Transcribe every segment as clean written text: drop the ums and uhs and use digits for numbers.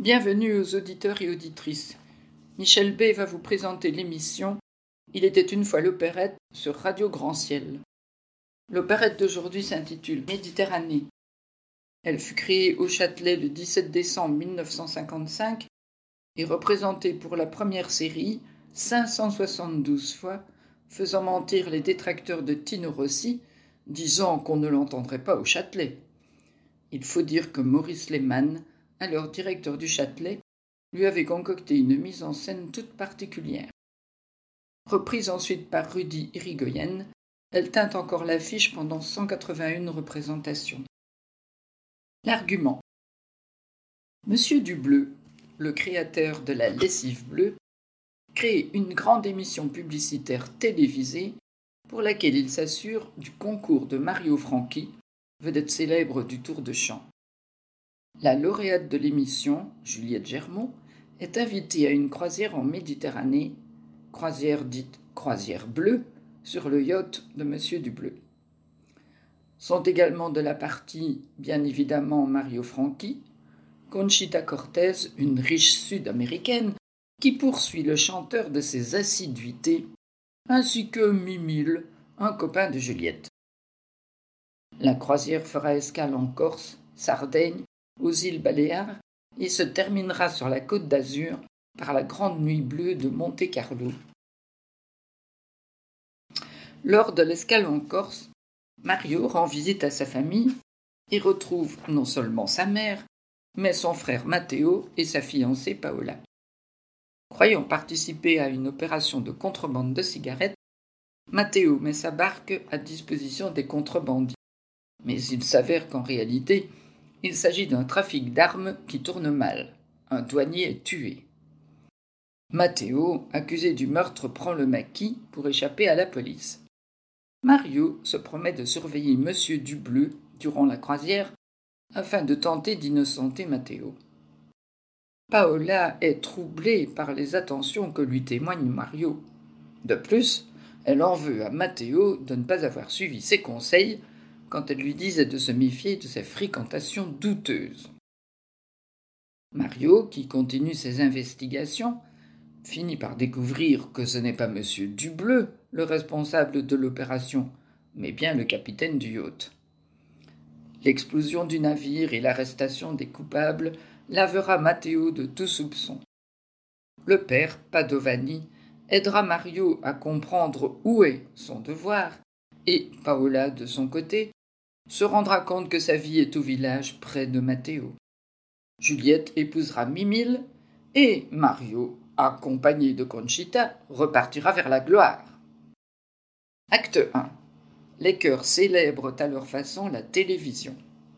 Bienvenue aux auditeurs et auditrices. Michel B. va vous présenter l'émission « Il était une fois l'opérette » sur Radio Grand Ciel. L'opérette d'aujourd'hui s'intitule « Méditerranée ». Elle fut créée au Châtelet le 17 décembre 1955 et représentée pour la première série 572 fois, faisant mentir les détracteurs de Tino Rossi, disant qu'on ne l'entendrait pas au Châtelet. Il faut dire que Maurice Lehmann, alors directeur du Châtelet, lui avait concocté une mise en scène toute particulière. Reprise ensuite par Rudy Irigoyen, elle tint encore l'affiche pendant 181 représentations. L'argument. Monsieur Dubleu, le créateur de la lessive bleue, crée une grande émission publicitaire télévisée pour laquelle il s'assure du concours de Mario Franchi, vedette célèbre du Tour de Chant. La lauréate de l'émission, Juliette Germont, est invitée à une croisière en Méditerranée, croisière dite croisière bleue, sur le yacht de Monsieur Dubleu. Sont également de la partie, bien évidemment, Mario Franchi, Conchita Cortez, une riche sud-américaine, qui poursuit le chanteur de ses assiduités, ainsi que Mimile, un copain de Juliette. La croisière fera escale en Corse, Sardaigne, aux îles Baléares et se terminera sur la Côte d'Azur par la Grande Nuit Bleue de Monte-Carlo. Lors de l'escale en Corse, Mario rend visite à sa famille et retrouve non seulement sa mère, mais son frère Matteo et sa fiancée Paola. Croyant participer à une opération de contrebande de cigarettes, Matteo met sa barque à disposition des contrebandiers. Mais il s'avère qu'en réalité, il s'agit d'un trafic d'armes qui tourne mal. Un douanier est tué. Matteo, accusé du meurtre, prend le maquis pour échapper à la police. Mario se promet de surveiller Monsieur Dubleu durant la croisière afin de tenter d'innocenter Matteo. Paola est troublée par les attentions que lui témoigne Mario. De plus, elle en veut à Matteo de ne pas avoir suivi ses conseils quand elle lui disait de se méfier de ses fréquentations douteuses. Mario, qui continue ses investigations, finit par découvrir que ce n'est pas Monsieur Dubleu le responsable de l'opération, mais bien le capitaine du yacht. L'explosion du navire et l'arrestation des coupables lavera Matteo de tout soupçon. Le père, Padovani, aidera Mario à comprendre où est son devoir et Paola, de son côté, se rendra compte que sa vie est au village près de Matteo. Juliette épousera Mimile et Mario, accompagné de Conchita, repartira vers la gloire. Acte 1. Les chœurs célèbrent à leur façon la télévision.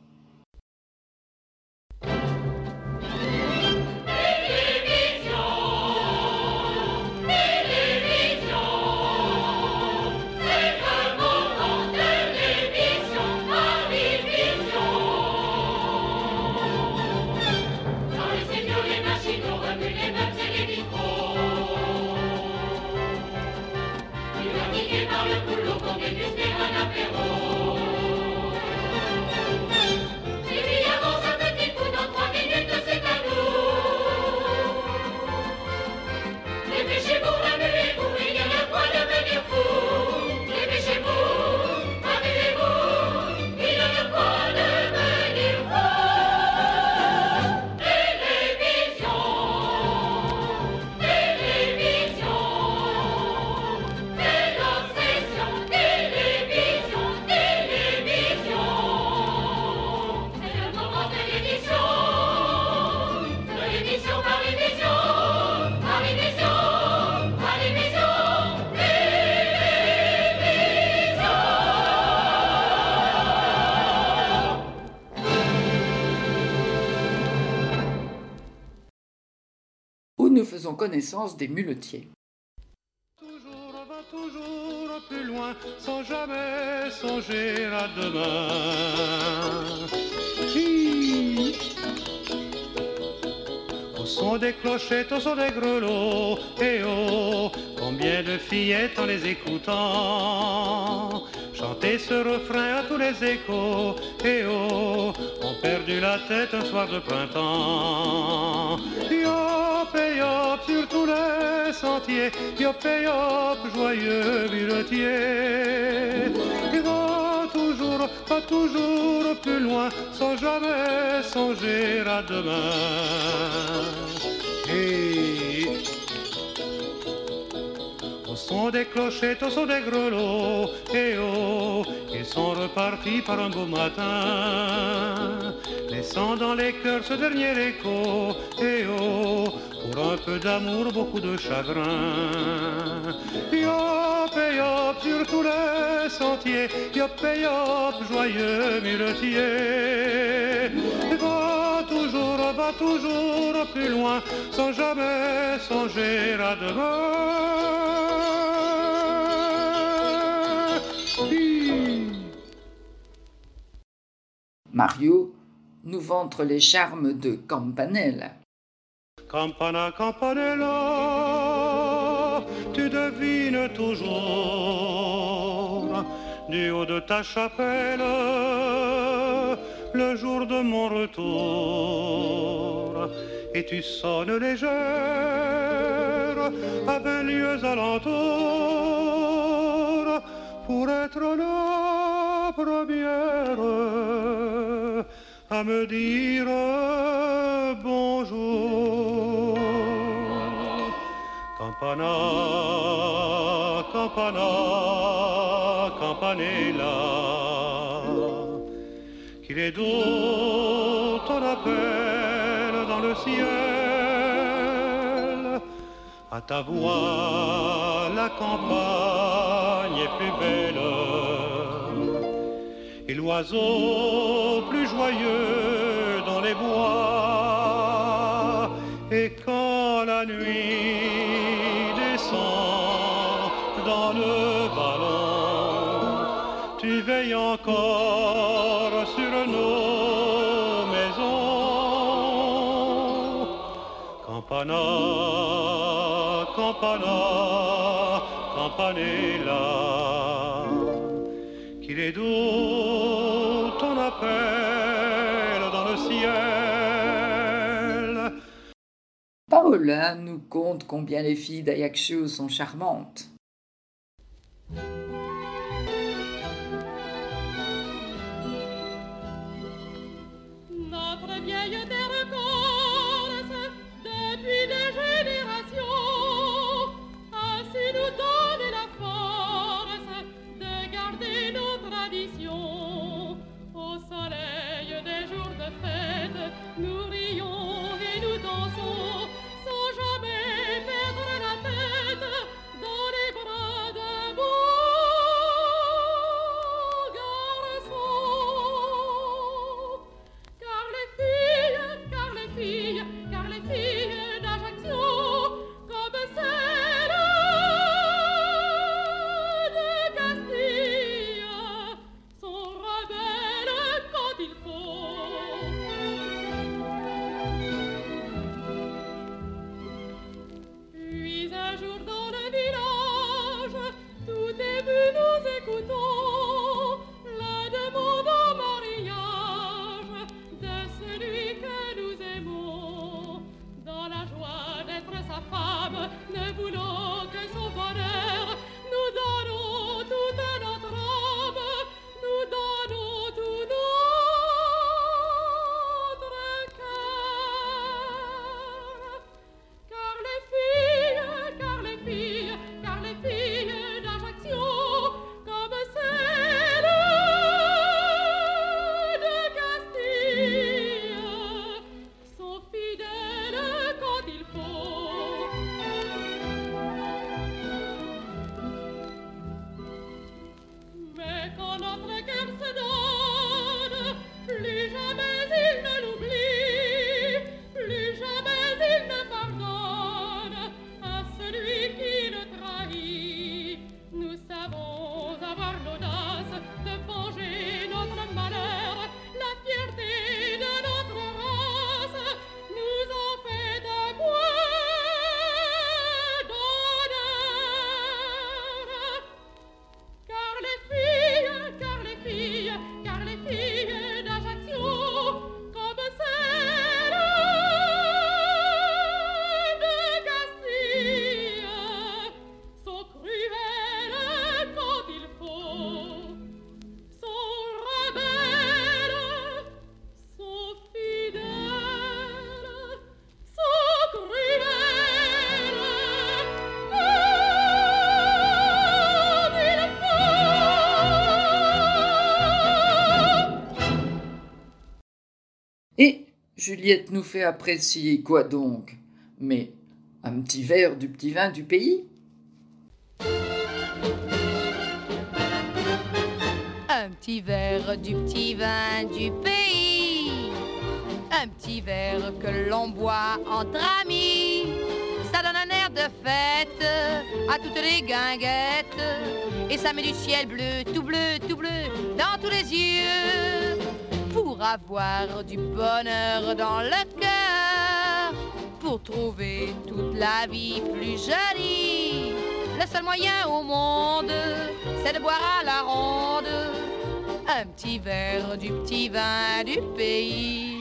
Nous faisons connaissance des muletiers. Toujours plus loin, sans jamais songer à demain. Au son des clochettes, au son des grelots, et oh, Combien de fillettes en les écoutant chanter ce refrain à tous les échos, et oh, ont perdu la tête un soir de printemps. Yop et yop sur tous les sentiers, yop et yop, joyeux muletier. Va toujours plus loin, sans jamais songer à demain. Et au son des clochettes, au son des grelots, et oh, ils sont repartis par un beau matin, laissant dans les cœurs ce dernier écho, et oh, pour un peu d'amour, beaucoup de chagrin. Yop et yop sur tous les sentiers, yop et yop, joyeux muletier. Va toujours plus loin, sans jamais songer à demain. Mario nous vante les charmes de Campanella. Campana, campanella, tu devines toujours, du haut de ta chapelle, le jour de mon retour, et tu sonnes légère à 20 lieues alentour, pour être la première à me dire bonjour. Campana, campana, campanella, qu'il est doux ton appel dans le ciel. À ta voix la campagne est plus belle, et l'oiseau plus joyeux dans les bois. Et quand la nuit descend dans le vallon, tu veilles encore sur nos maisons. Campana, campana, campanella, qu'il est doux ton appel dans le ciel. Paola nous conte combien les filles d'Ajaccio sont charmantes. Notre vieille terre corse, depuis des générations, a su nous donner la force de garder nos traditions. Au soleil des jours de fête, nous rions et nous dansons, sans jamais perdre la tête dans les Juliette nous fait apprécier quoi donc? Mais un petit verre du petit vin du pays? Un petit verre du petit vin du pays, un petit verre que l'on boit entre amis. Ça donne un air de fête à toutes les guinguettes et ça met du ciel bleu, tout bleu, tout bleu dans tous les yeux. Pour avoir du bonheur dans le cœur, pour trouver toute la vie plus jolie, le seul moyen au monde, c'est de boire à la ronde un petit verre du petit vin du pays.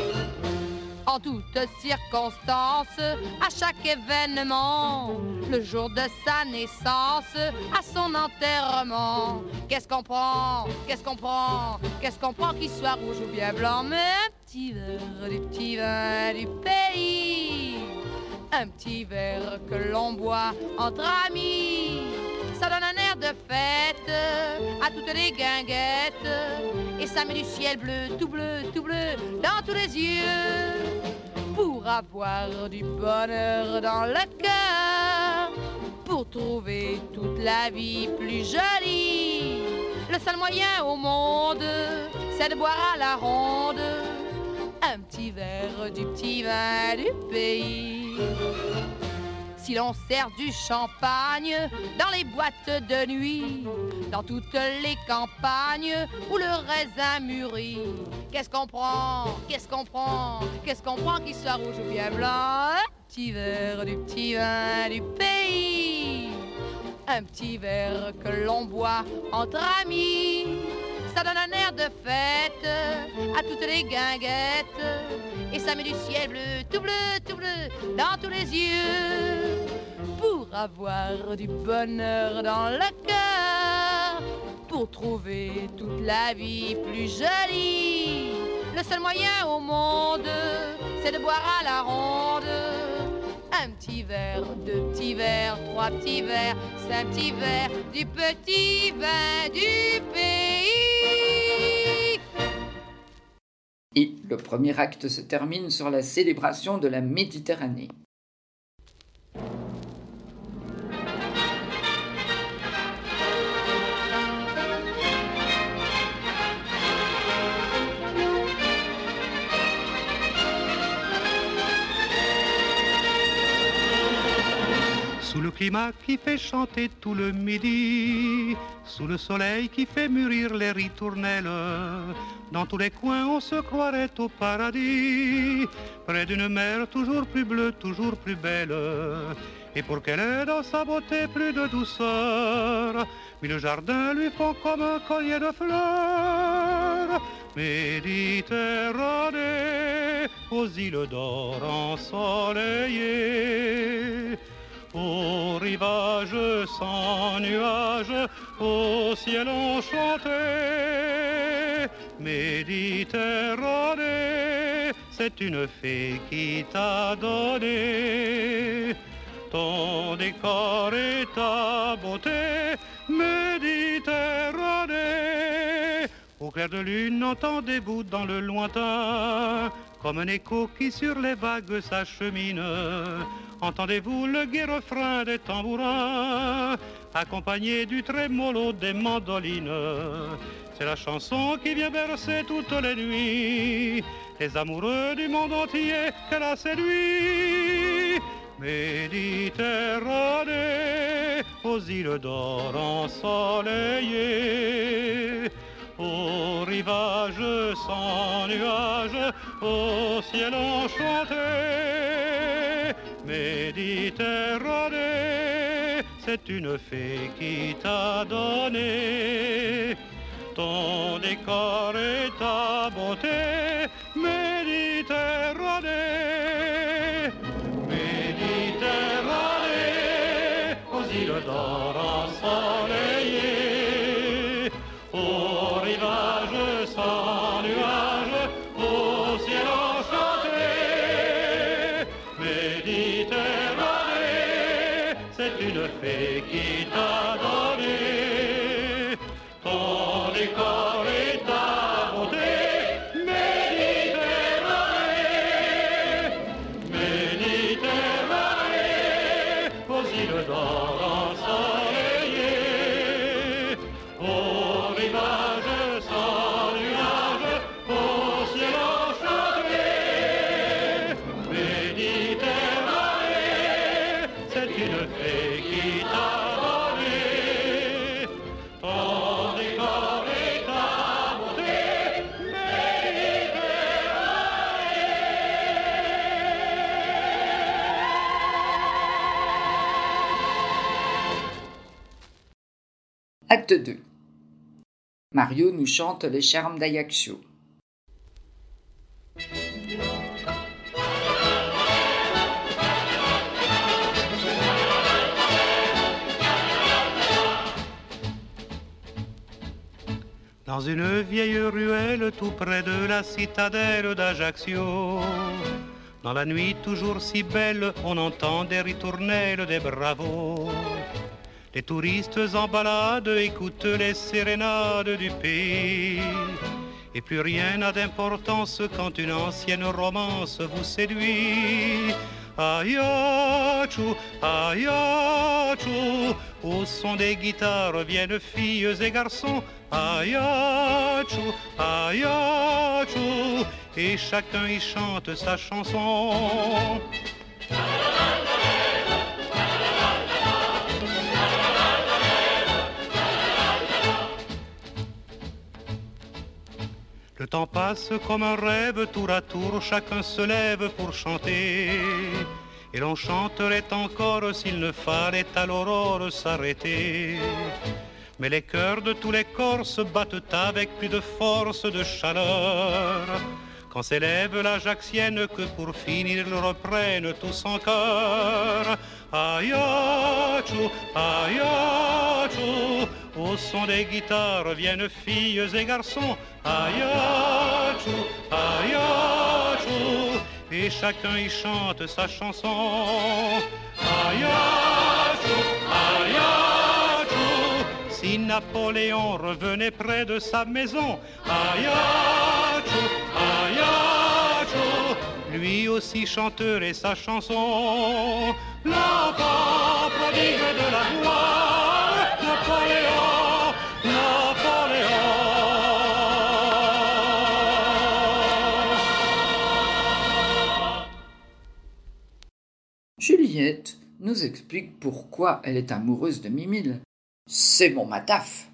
En toutes circonstances, à chaque événement, le jour de sa naissance, à son enterrement. Qu'est-ce qu'on prend, qu'est-ce qu'on prend, qu'est-ce qu'on prend, qu'il soit rouge ou bien blanc, mais un petit verre du petit vin du pays. Un petit verre que l'on boit entre amis, ça donne un air de fête à toutes les guinguettes et ça met du ciel bleu, tout bleu, tout bleu dans tous les yeux. Pour avoir du bonheur dans le cœur, pour trouver toute la vie plus jolie, le seul moyen au monde, c'est de boire à la ronde un petit verre du petit vin du pays. Si l'on sert du champagne dans les boîtes de nuit, dans toutes les campagnes où le raisin mûrit, qu'est-ce qu'on prend, qu'est-ce qu'on prend, qu'est-ce qu'on prend, qu'il soit rouge ou bien blanc? Un petit verre du petit vin du pays, un petit verre que l'on boit entre amis. Ça donne un air de fête à toutes les guinguettes et ça met du ciel bleu, tout bleu, tout bleu dans tous les yeux. Pour avoir du bonheur dans le cœur, pour trouver toute la vie plus jolie, le seul moyen au monde, c'est de boire à la ronde un petit verre, deux petits verres, trois petits verres, cinq petits verres du petit vin du pays. Et le premier acte se termine sur la célébration de la Méditerranée. Sous le climat qui fait chanter tout le midi, sous le soleil qui fait mûrir les ritournelles, dans tous les coins on se croirait au paradis, près d'une mer toujours plus bleue, toujours plus belle. Et pour qu'elle ait dans sa beauté plus de douceur, mille jardins lui font comme un collier de fleurs. Méditerranée, aux îles d'or ensoleillées, au rivage sans nuages, au ciel enchanté. Méditerranée, c'est une fée qui t'a donné ton décor et ta beauté. Méditerranée, au clair de lune, entendez-vous dans le lointain, comme un écho qui sur les vagues s'achemine, entendez-vous le gai refrain des tambourins, accompagné du trémolo des mandolines. C'est la chanson qui vient bercer toutes les nuits les amoureux du monde entier qu'elle a séduit. Méditerranée, aux îles d'or ensoleillées, au rivage sans nuages, au ciel enchanté. Méditerranée, c'est une fée qui t'a donné ton décor et ta beauté. Méditerranée, Méditerranée, aux îles d'or ensoleillées, au rivage sans nuages, au ciel enchanté. Méditerranée, c'est une fée qui t'a donné ton décor et ta beauté. Méditerranée. Acte 2. Mario nous chante les charmes d'Ajaccio. Dans une vieille ruelle tout près de la citadelle d'Ajaccio, dans la nuit toujours si belle, on entend des ritournelles, des bravos. Les touristes en balade écoutent les sérénades du pays. Et plus rien n'a d'importance quand une ancienne romance vous séduit. Ajaccio, Ajaccio, au son des guitares viennent filles et garçons. Ajaccio, Ajaccio, et chacun y chante sa chanson. Le temps passe comme un rêve, tour à tour, chacun se lève pour chanter. Et l'on chanterait encore s'il ne fallait à l'aurore s'arrêter. Mais les cœurs de tous les corps se battent avec plus de force, de chaleur, quand s'élève l'Ajaccienne que pour finir ils reprennent tous en chœur. Ajaccio, Ajaccio, au son des guitares viennent filles et garçons. Ajaccio, Ajaccio, et chacun y chante sa chanson. Ajaccio, Ajaccio, si Napoléon revenait près de sa maison. Ajaccio, Ajaccio, lui aussi chanteur et sa chanson. L'enfant prodigue de la gloire, Napoléon, Napoléon. Juliette nous explique pourquoi elle est amoureuse de Mimile. C'est mon mataf.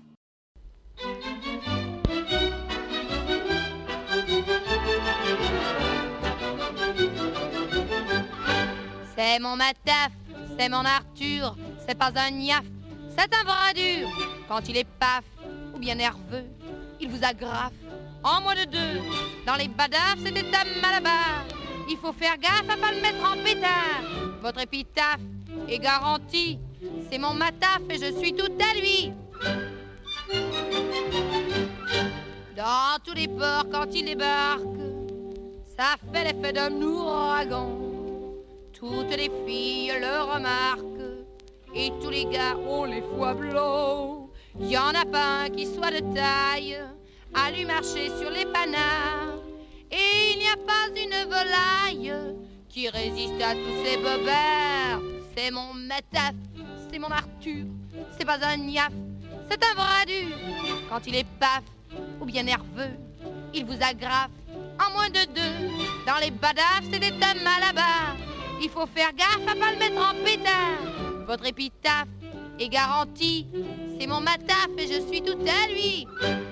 C'est mon mataf, c'est mon Arthur, c'est pas un niaf, c'est un bras dur. Quand il est paf ou bien nerveux, il vous agrafe en moins de deux. Dans les badafs, c'est des dames malabar. Il faut faire gaffe à pas le mettre en pétard. Votre épitaphe est garantie, c'est mon mataf et je suis tout à lui. Dans tous les ports quand il débarque, ça fait l'effet d'un ouragan. Toutes les filles le remarquent et tous les gars ont les foies blancs. Y en a pas un qui soit de taille à lui marcher sur les panards. Et il n'y a pas une volaille qui résiste à tous ces bobards. C'est mon mataf, c'est mon Arthur, c'est pas un niaf, c'est un bras dur. Quand il est paf ou bien nerveux, il vous agrafe en moins de deux. Dans les badafs, c'est des dames malabar. Il faut faire gaffe à pas le mettre en pétard. Votre épitaphe est garantie, c'est mon mataf et je suis tout à lui.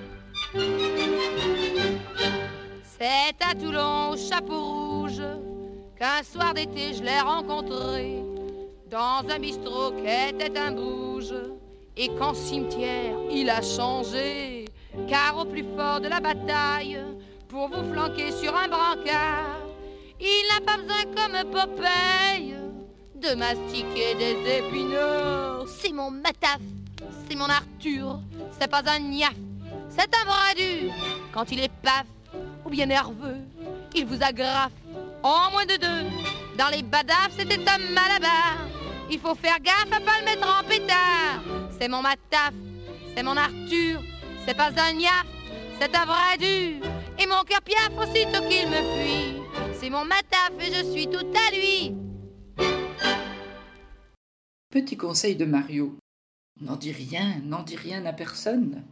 C'est à Toulon, au chapeau rouge, qu'un soir d'été je l'ai rencontré dans un bistrot qu'était un bouge. Et qu'en cimetière il a changé, car au plus fort de la bataille, pour vous flanquer sur un brancard, il n'a pas besoin comme Popeye de mastiquer des épinards. C'est mon mataf, c'est mon Arthur, c'est pas un niaf, c'est un bras dur. Quand il est paf ou bien nerveux, il vous agrafe en moins de deux. Dans les badafs, c'était un malabar. Il faut faire gaffe à pas le mettre en pétard. C'est mon mataf, c'est mon Arthur, c'est pas un niaf, c'est un vrai dur. Et mon cœur piaffe aussitôt qu'il me fuit. C'est mon mataf et je suis tout à lui. Petit conseil de Mario. N'en dis rien à personne.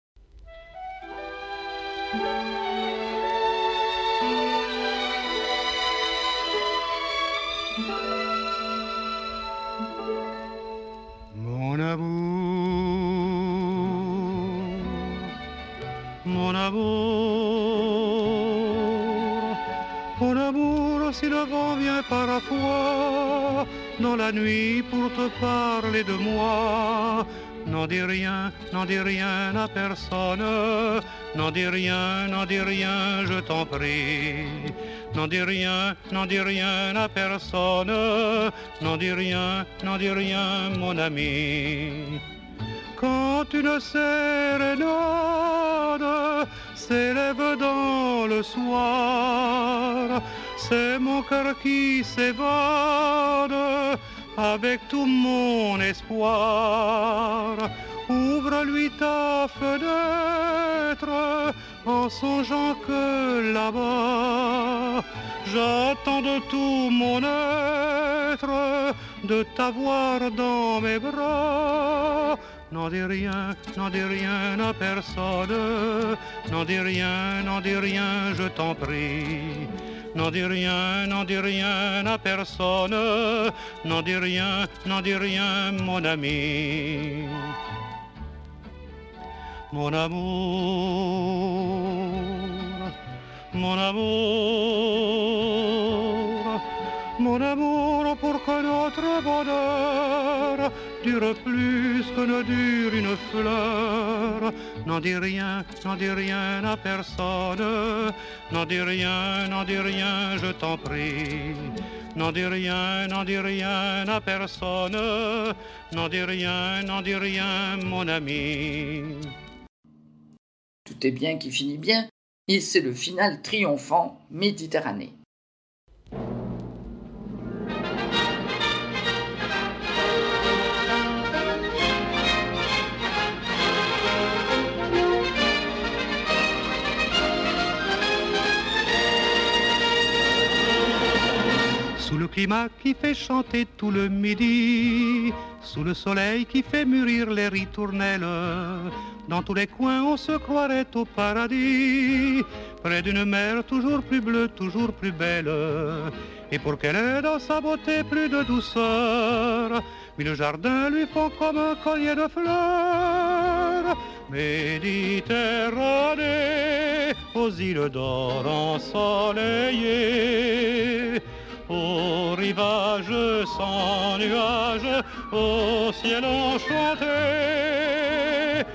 Mon amour, mon amour, mon amour, si le vent vient parfois dans la nuit pour te parler de moi, n'en dis rien à personne, n'en dis rien, je t'en prie. N'en dis rien à personne, n'en dis rien, mon ami. Quand une sérénade s'élève dans le soir, c'est mon cœur qui s'évade avec tout mon espoir. Ouvre-lui ta fenêtre en songeant que là-bas, j'attends de tout mon être de t'avoir dans mes bras. N'en dis rien à personne, n'en dis rien, je t'en prie. N'en dis rien à personne, n'en dis rien, mon ami. Mon amour, mon amour, mon amour, pour que notre bonheur dure plus que ne dure une fleur. N'en dis rien à personne, n'en dis rien, je t'en prie. N'en dis rien à personne, n'en dis rien, mon ami. Tout est bien qui finit bien, et c'est le final triomphant Méditerranée. Sous le climat qui fait chanter tout le midi, sous le soleil qui fait mûrir les ritournelles, dans tous les coins on se croirait au paradis, près d'une mer toujours plus bleue, toujours plus belle. Et pour qu'elle ait dans sa beauté plus de douceur, mille jardins lui font comme un collier de fleurs. Méditerranée, aux îles d'or ensoleillées, au rivage sans nuages, au ciel enchanté.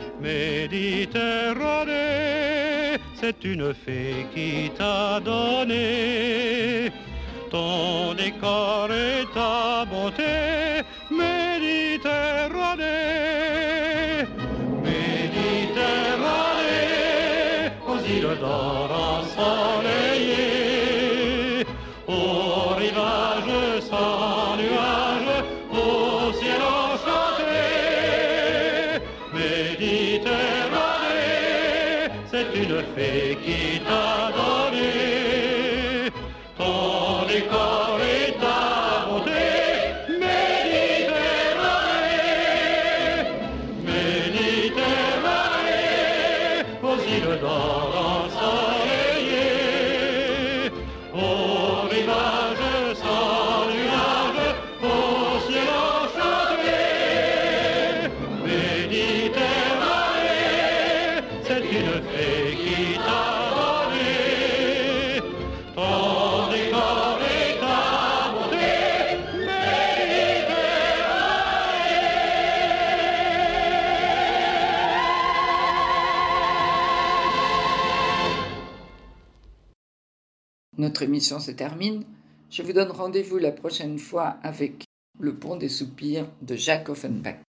Méditerranée, c'est une fée qui t'a donné ton décor et ta beauté. Méditerranée, Méditerranée, aux îles d'or ensoleillées, au rivage sans nuages, au ciel enchanté. Méditerranée, c'est une fée qui t'a donné ton décor et ta beauté. Méditerranée, Méditerranée, aux îles d'or ensoleillées, au rivage sans nuages, au ciel enchanté. Méditerranée, c'est une fée qui t'a donné ton décor et ta beauté. Notre émission se termine. Je vous donne rendez-vous la prochaine fois avec Le Pont des Soupirs de Jacques Offenbach.